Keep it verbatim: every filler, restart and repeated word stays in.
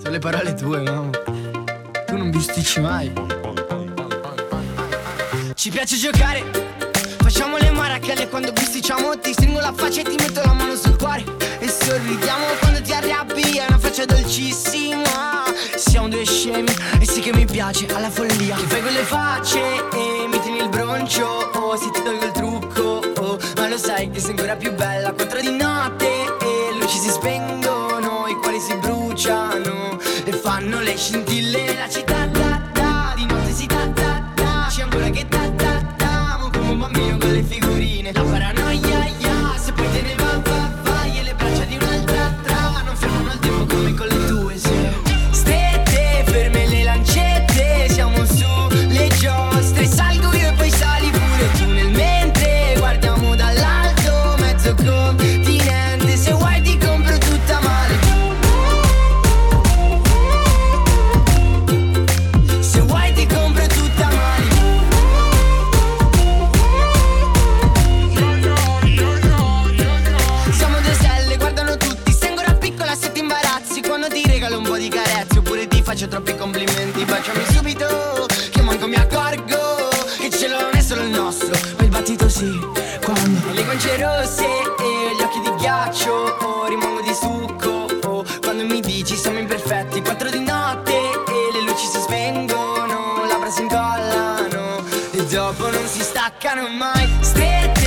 Sono le parole tue, mamma. Tu non bisticci mai. Ci piace giocare, facciamo le marachelle quando bisticciamo. Ti stringo la faccia e ti metto la mano sul cuore. E sorridiamo quando ti arrabbi, è una faccia dolcissima. Siamo due scemi e sì che mi piace alla follia. Che fai quelle facce e mi tieni il broncio. Oh, se ti tolgo il trucco, oh, ma lo sai che sei ancora più bella. Quattro di notte e luci si spengono, i cuori si bruciano e fanno le scintille. La città da da, di notte si da da da. C'è ancora che da da da, mo come un bambino con le figurine. La paranoia, ya, se poi te ne va, va, vai. E le braccia di un'altra tra non fermano il tempo come con le tue, se stette ferme le lancette. Siamo sulle giostre, salgo io e poi sali pure tu. Nel mentre guardiamo dall'alto mezzo continente. Se vuoi ti compro tutta male, se vuoi ti compro tutta male. Siamo due stelle, guardano tutti. Sei ancora piccola se ti imbarazzi quando ti regalo un po' di carezze, oppure ti faccio troppi complimenti. Baciami subito che manco mi accorgo che il cielo non è solo il nostro, ma il battito sì, quando le guance rosse e gli occhi di ghiaccio, oh, rimango di succo, oh, quando mi dici siamo imperfetti. Quattro di notte e le luci si spengono, labbra si incollano e dopo non si staccano mai. Strette